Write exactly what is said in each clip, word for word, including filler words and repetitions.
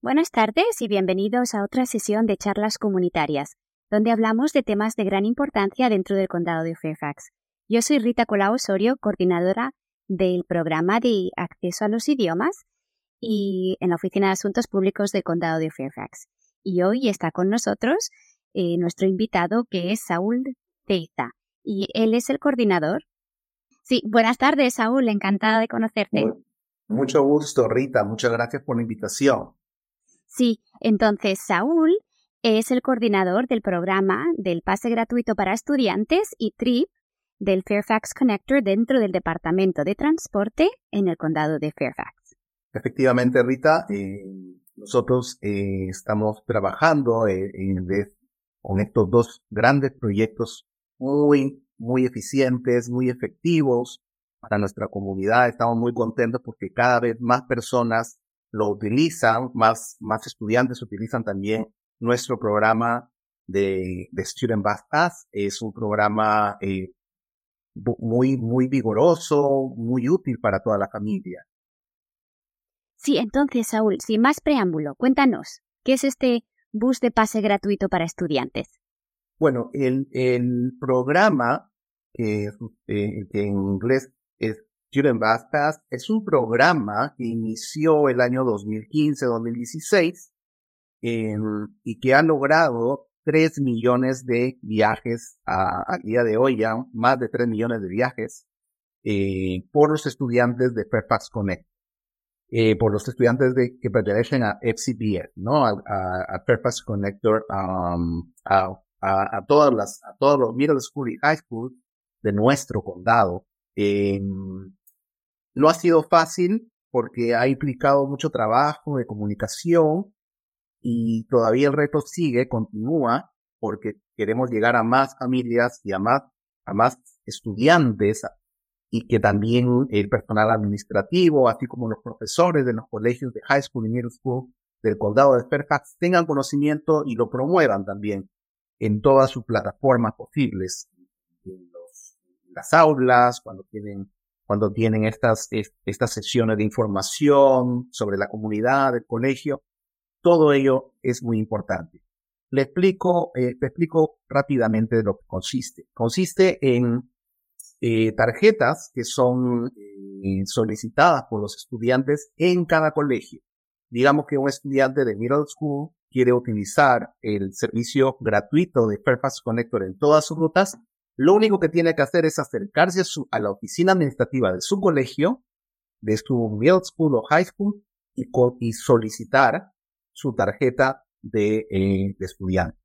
Buenas tardes y bienvenidos a otra sesión de charlas comunitarias, donde hablamos de temas de gran importancia dentro del condado de Fairfax. Yo soy Rita Colau Osorio, coordinadora del programa de acceso a los idiomas y en la Oficina de Asuntos Públicos del condado de Fairfax. Y hoy está con nosotros eh, nuestro invitado, que es Saúl Teiza, y él es el coordinador. Sí, buenas tardes, Saúl, encantada de conocerte. Muy, mucho gusto, Rita, muchas gracias por la invitación. Sí, entonces Saúl es el coordinador del programa del pase gratuito para estudiantes y TRIP del Fairfax Connector dentro del Departamento de Transporte en el condado de Fairfax. Efectivamente, Rita, eh, nosotros eh, estamos trabajando eh, en, de, con estos dos grandes proyectos muy, muy eficientes, muy efectivos para nuestra comunidad. Estamos muy contentos porque cada vez más personas lo utilizan, más, más estudiantes utilizan también nuestro programa de, de Student Bus Pass. Es un programa eh, muy, muy vigoroso, muy útil para toda la familia. Sí, entonces, Saúl, sin más preámbulo, cuéntanos, ¿qué es este bus de pase gratuito para estudiantes? Bueno, el, el programa, que, eh, que en inglés es Student Bus Pass, es un programa que inició el año dos mil quince dos mil dieciséis eh, y que ha logrado tres millones de viajes a, a día de hoy, ya más de tres millones de viajes eh, por los estudiantes de Fairfax Connect. Eh, por los estudiantes de, que pertenecen a F C B S, ¿no? A, a, a Fairfax Connector, um, a, a, a todas las, a todos los middle school y high school de nuestro condado. Eh, no ha sido fácil porque ha implicado mucho trabajo de comunicación y todavía el reto sigue, continúa, porque queremos llegar a más familias y a más, a más estudiantes, y que también el personal administrativo, así como los profesores de los colegios de high school y middle school del condado de Fairfax tengan conocimiento y lo promuevan también en todas sus plataformas posibles, en, los, en las aulas, cuando tienen, cuando tienen estas, estas sesiones de información sobre la comunidad del colegio. Todo ello es muy importante. Le explico, eh, te explico rápidamente de lo que consiste. Consiste en Eh, tarjetas que son eh, solicitadas por los estudiantes en cada colegio. Digamos que un estudiante de middle school quiere utilizar el servicio gratuito de Fairfax Connector en todas sus rutas. Lo único que tiene que hacer es acercarse a, su, a la oficina administrativa de su colegio, de su middle school o high school, y, y solicitar su tarjeta de, eh, de estudiante.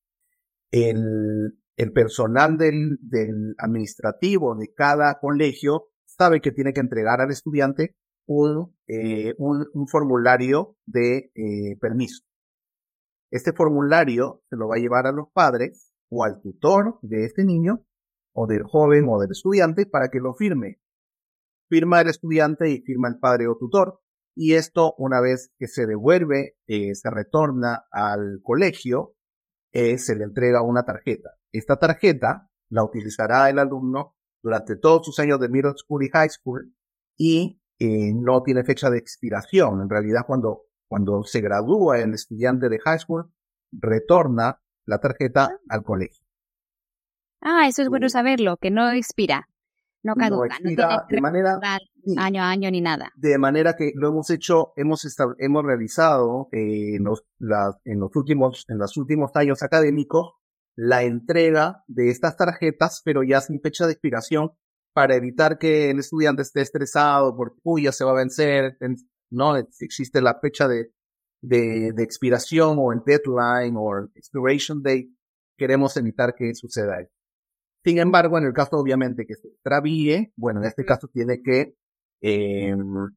El, el personal del, del administrativo de cada colegio sabe que tiene que entregar al estudiante un, eh, un, un formulario de eh, permiso. Este formulario se lo va a llevar a los padres o al tutor de este niño o del joven o del estudiante para que lo firme. Firma el estudiante y firma el padre o tutor. Y esto, una vez que se devuelve, eh, se retorna al colegio, Eh, se le entrega una tarjeta. Esta tarjeta la utilizará el alumno durante todos sus años de middle school y high school y eh, no tiene fecha de expiración. En realidad, cuando, cuando se gradúa el estudiante de high school, retorna la tarjeta al colegio. Ah, eso es bueno saberlo, que no expira, no caduca, no, expira no tiene de manera sí, año a año ni nada. De manera que lo hemos hecho, hemos estab- hemos realizado eh, en, los, la, en los últimos en los últimos años académicos la entrega de estas tarjetas, pero ya sin fecha de expiración, para evitar que el estudiante esté estresado porque uy, ya se va a vencer, no existe la fecha de de, de expiración o el deadline o expiration date. Queremos evitar que suceda eso. Sin embargo, en el caso obviamente que se extravíe, bueno, en este caso tiene que eh,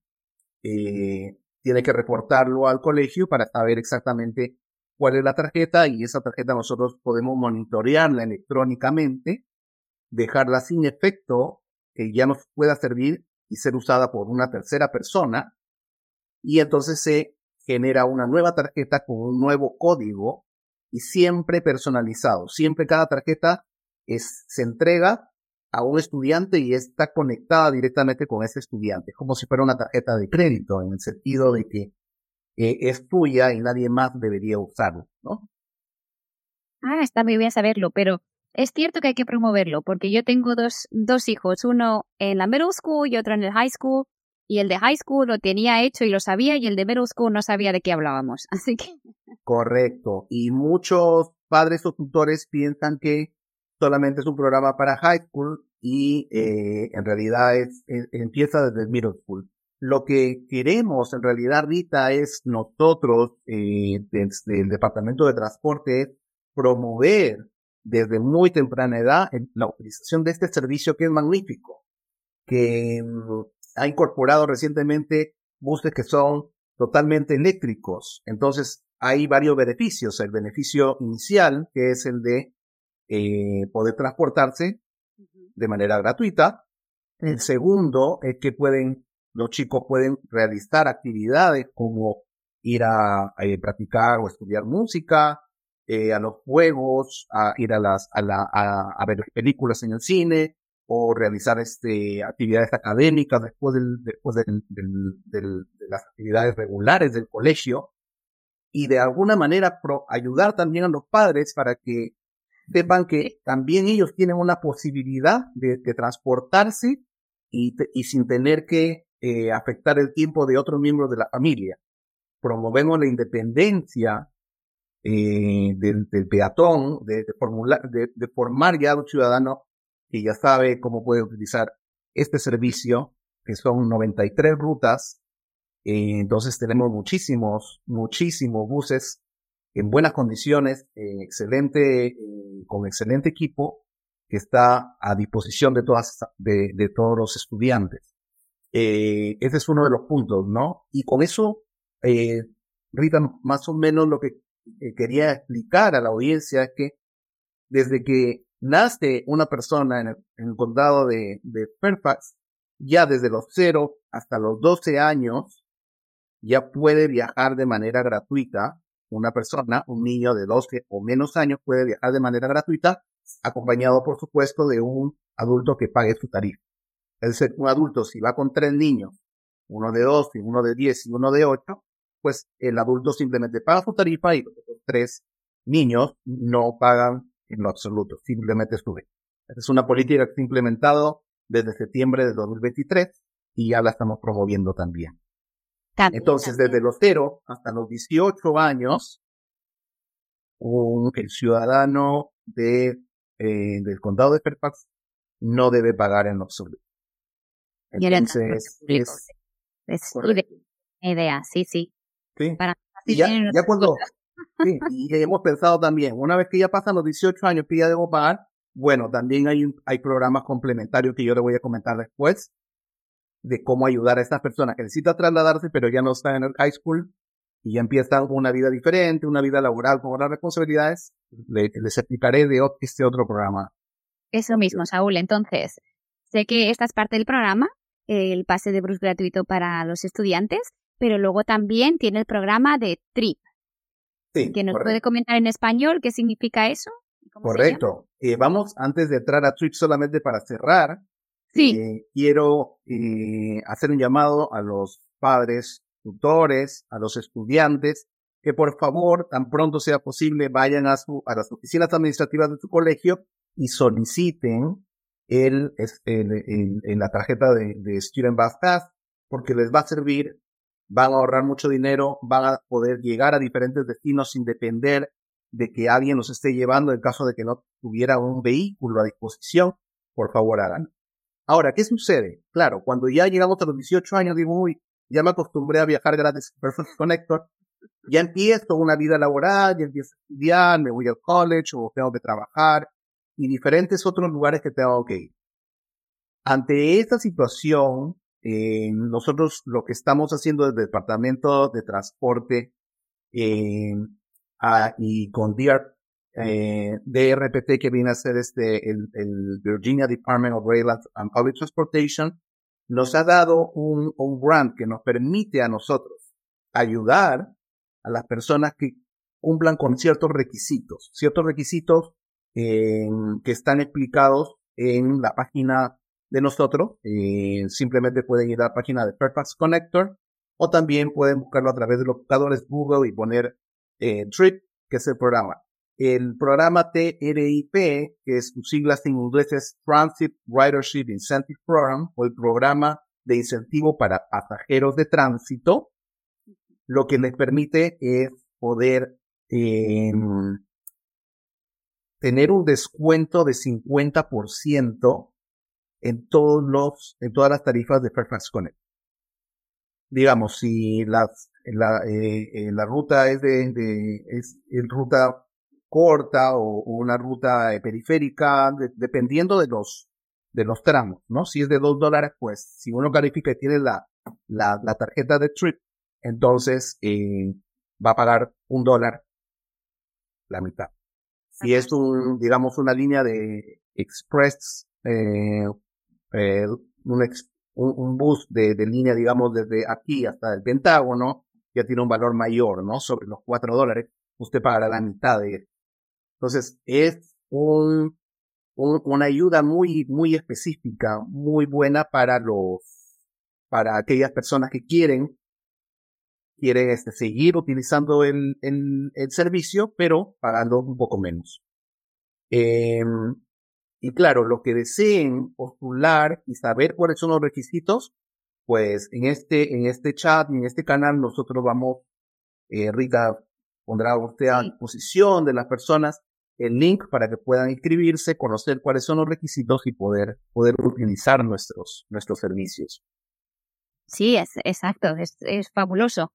eh, tiene que reportarlo al colegio para saber exactamente cuál es la tarjeta, y esa tarjeta nosotros podemos monitorearla electrónicamente, dejarla sin efecto, que ya nos pueda servir y ser usada por una tercera persona, y entonces se genera una nueva tarjeta con un nuevo código y siempre personalizado. Siempre cada tarjeta es, se entrega a un estudiante y está conectada directamente con ese estudiante, como si fuera una tarjeta de crédito, en el sentido de que eh, es tuya y nadie más debería usarlo, ¿no? Ah, está muy bien saberlo, pero es cierto que hay que promoverlo, porque yo tengo dos, dos hijos, uno en la middle school y otro en el high school, y el de high school lo tenía hecho y lo sabía, y el de middle school no sabía de qué hablábamos, así que... Correcto. Y muchos padres o tutores piensan que solamente es un programa para high school y eh, en realidad es, es- empieza desde el middle school. Lo que queremos en realidad, Rita, es nosotros, eh, desde el Departamento de Transporte, es promover desde muy temprana edad el- la utilización de este servicio que es magnífico, que mm, ha incorporado recientemente buses que son totalmente eléctricos. Entonces, hay varios beneficios. El beneficio inicial, que es el de eh, poder transportarse de manera gratuita. El segundo es que pueden, los chicos pueden realizar actividades como ir a, a practicar o estudiar música, eh, a los juegos, a ir a las, a la, a, a ver películas en el cine, o realizar este actividades académicas después del, después del, del, del, de las actividades regulares del colegio, y de alguna manera pro, ayudar también a los padres para que sepan que también ellos tienen una posibilidad de, de transportarse y, te, y sin tener que eh, afectar el tiempo de otros miembros de la familia. Promovemos la independencia eh, del, del peatón, de, de, formular, de, de formar ya un ciudadano que ya sabe cómo puede utilizar este servicio, que son noventa y tres rutas. Eh, entonces tenemos muchísimos, muchísimos buses en buenas condiciones, eh, excelente, eh, con excelente equipo, que está a disposición de todas, de, de todos los estudiantes. Eh, ese es uno de los puntos, ¿no? Y con eso, eh, Rita, más o menos lo que eh, quería explicar a la audiencia es que desde que nace una persona en el, en el condado de, de Fairfax, ya desde los cero hasta los doce años, ya puede viajar de manera gratuita. Una persona, un niño de doce o menos años puede viajar de manera gratuita, acompañado, por supuesto, de un adulto que pague su tarifa. Es decir, un adulto, si va con tres niños, uno de doce, uno de diez y uno de ocho, pues el adulto simplemente paga su tarifa y los otros tres niños no pagan en lo absoluto, simplemente sube. Esa es una política que se ha implementado desde septiembre de dos mil veintitrés y ya la estamos promoviendo también. También, Entonces, también. desde los cero hasta los dieciocho años, un, el ciudadano de, eh, del condado de Fairfax no debe pagar en lo absoluto. Y en el transporte Entonces, público. es Es correcto. ide- idea, sí, sí. ¿Sí? Para Y así ya, tienen ya los cuando, sí, y hemos pensado también, una vez que ya pasan los dieciocho años que ya debo pagar, bueno, también hay, un- hay programas complementarios que yo le voy a comentar después, de cómo ayudar a estas personas que necesitan trasladarse, pero ya no están en el high school y ya empiezan una vida diferente, una vida laboral con otras responsabilidades. Le- les explicaré de ot- este otro programa. Eso mismo, Saúl. Entonces, sé que esta es parte del programa, el pase de bus gratuito para los estudiantes, pero luego también tiene el programa de TRIP, Sí, que nos puede correcto. comentar en español qué significa eso y cómo se llama. Correcto. Eh, vamos, antes de entrar a Twitch, solamente para cerrar, Sí, eh, quiero eh, hacer un llamado a los padres, tutores, a los estudiantes, que por favor, tan pronto sea posible, vayan a, su, a las oficinas administrativas de su colegio y soliciten el, es- el, el- el- la tarjeta de, de Student Bus Pass, porque les va a servir, van a ahorrar mucho dinero, van a poder llegar a diferentes destinos sin depender de que alguien los esté llevando en caso de que no tuviera un vehículo a disposición. Por favor, hagan. Ahora, ¿qué sucede? Claro, cuando ya llegamos a los dieciocho años, digo, uy, ya me acostumbré a viajar gratis en Perfect Connector, ya empiezo una vida laboral, ya empiezo a estudiar, me voy al college o tengo que trabajar y diferentes otros lugares que tengo que ir. Ante esta situación, eh, nosotros lo que estamos haciendo desde el Departamento de Transporte eh, ah, y con D R, eh, D R P T, que viene a ser este, el, el Virginia Department of Rail and Public Transportation, nos ha dado un, un grant que nos permite a nosotros ayudar a las personas que cumplan con ciertos requisitos, ciertos requisitos eh, que están explicados en la página de nosotros. Eh, simplemente pueden ir a la página de Fairfax Connector o también pueden buscarlo a través de los buscadores Google y poner eh, Trip, que es el programa. El programa T R I P, que es sus siglas en inglés, es Transit Ridership Incentive Program, o el programa de incentivo para pasajeros de tránsito, lo que les permite es poder eh, tener un descuento de cincuenta por ciento en todos los, en todas las tarifas de Fairfax Connect. Digamos, si las, la, eh, eh, la ruta es de, de es, es ruta corta o, o una ruta eh, periférica, de, dependiendo de los, de los tramos, ¿no? Si es de dos dólares, pues, si uno califica y tiene la, la, la tarjeta de Trip, entonces, eh, va a pagar un dólar la mitad. Si es un, digamos, una línea de Express, eh, eh, un, ex, un, un bus de, de línea, digamos, desde aquí hasta el Pentágono, ya tiene un valor mayor, ¿no? Sobre los cuatro dólares, usted pagará la mitad de él. Entonces, es un, un, una ayuda muy, muy específica, muy buena para los, para aquellas personas que quieren, quieren este, seguir utilizando el, el, el servicio, pero pagando un poco menos. Eh, y claro, los que deseen postular y saber cuáles son los requisitos, pues en este, en este chat y en este canal nosotros vamos, eh, Rita pondrá usted a disposición de las personas el link para que puedan inscribirse, conocer cuáles son los requisitos y poder, poder utilizar nuestros, nuestros servicios. Sí, es exacto, es, es fabuloso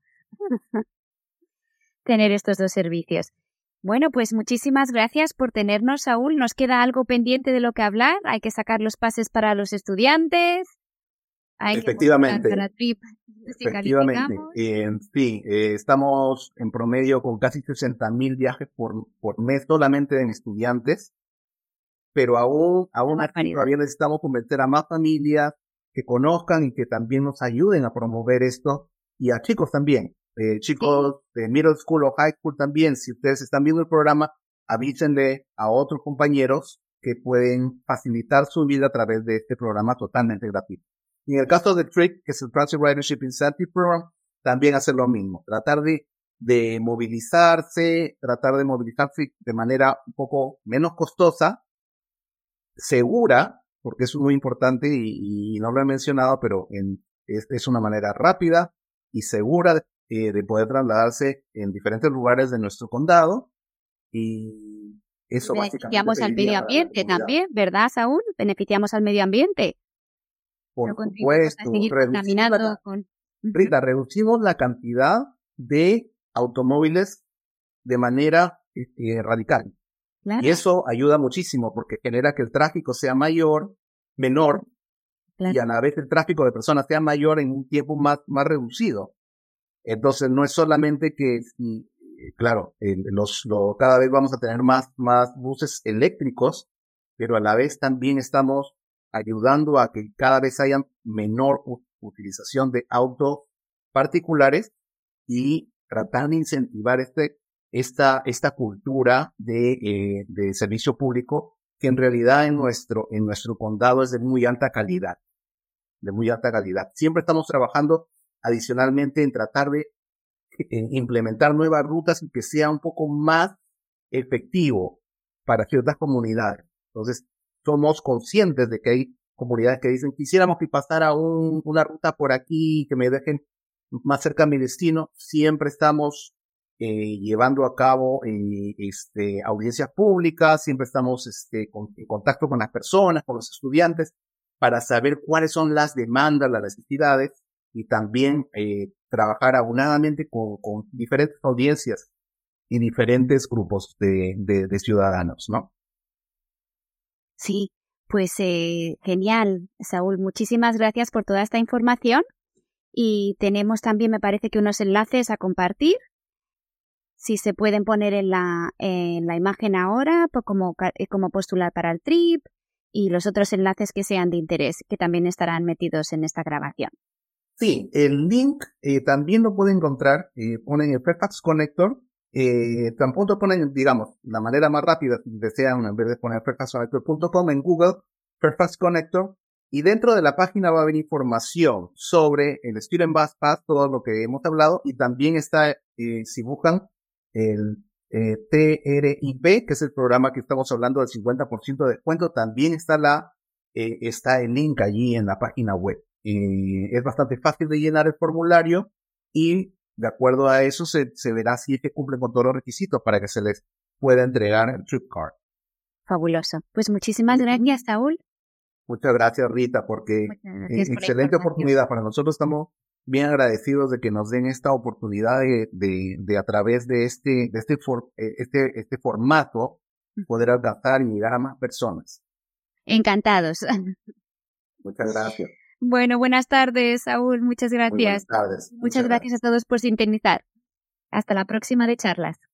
tener estos dos servicios. Bueno, pues muchísimas gracias por tenernos, Saúl. Nos queda algo pendiente de lo que hablar. Hay que sacar los pases para los estudiantes. Hay Efectivamente. Que para Trip, si Efectivamente. Eh, sí, eh, estamos en promedio con casi sesenta mil viajes por, por mes solamente de estudiantes. Pero aún, aún aquí todavía necesitamos convencer a más familias que conozcan y que también nos ayuden a promover esto. Y a chicos también. Eh, chicos sí. de middle school o high school también, si ustedes están viendo el programa, avísenle a otros compañeros que pueden facilitar su vida a través de este programa totalmente gratuito. Y en el caso de Trip, que es el Transit Ridership Incentive Program, también hacer lo mismo, tratar de, de movilizarse, tratar de movilizarse de manera un poco menos costosa, segura, porque eso es muy importante y, y no lo he mencionado, pero en, es, es una manera rápida y segura de Eh, de poder trasladarse en diferentes lugares de nuestro condado y eso básicamente beneficiamos al medio ambiente también, ¿verdad, Saúl? Beneficiamos al medio ambiente. Por no supuesto, reducimos la, con... Rita, reducimos la cantidad de automóviles de manera eh, radical. Claro. Y eso ayuda muchísimo porque genera que el tráfico sea mayor, menor, claro. Y a la vez el tráfico de personas sea mayor en un tiempo más, más reducido. Entonces no es solamente que, claro, eh, los, lo, cada vez vamos a tener más, más buses eléctricos, pero a la vez también estamos ayudando a que cada vez haya menor utilización de autos particulares y tratar de incentivar este, esta, esta cultura de, eh, de servicio público que en realidad en nuestro, en nuestro condado es de muy alta calidad, de muy alta calidad. Siempre estamos trabajando adicionalmente en tratar de eh, implementar nuevas rutas y que sea un poco más efectivo para ciertas comunidades. Entonces, somos conscientes de que hay comunidades que dicen, quisiéramos que pasara un, una ruta por aquí, que me dejen más cerca a mi destino. Siempre estamos eh, llevando a cabo eh, este, audiencias públicas, siempre estamos este, con, en contacto con las personas, con los estudiantes, para saber cuáles son las demandas, las necesidades, y también eh, trabajar aunadamente con, con diferentes audiencias y diferentes grupos de, de, de ciudadanos, ¿no? Sí, pues eh, genial, Saúl. Muchísimas gracias por toda esta información y tenemos también, me parece que unos enlaces a compartir. Si se pueden poner en la, en la imagen ahora, pues como, como postular para el Trip y los otros enlaces que sean de interés, que también estarán metidos en esta grabación. Sí, el link eh, también lo pueden encontrar, eh, ponen el Fairfax Connector, eh, tampoco ponen, digamos, la manera más rápida, si desean, en vez de poner fairfax connector punto com en Google, Fairfax Connector, Y dentro de la página va a haber información sobre el Student Bus Pass, todo lo que hemos hablado, y también está, eh, si buscan, el eh, T R I P, que es el programa que estamos hablando del cincuenta por ciento de descuento, también está la, eh, está el link allí en la página web. Eh, es bastante fácil de llenar el formulario y de acuerdo a eso se, se verá si es que cumplen con todos los requisitos para que se les pueda entregar el Trip Card. Fabuloso. Pues muchísimas gracias, Saúl. Muchas gracias, Rita, porque eh, excelente oportunidad. Para nosotros estamos bien agradecidos de que nos den esta oportunidad de, de, de a través de este, de este, for, este, este formato poder alcanzar y llegar a más personas. Encantados. Muchas gracias. Bueno, buenas tardes, Saúl. Muchas gracias. Muy buenas tardes. Muchas, Muchas gracias, gracias a todos por sintonizar. Hasta la próxima de charlas.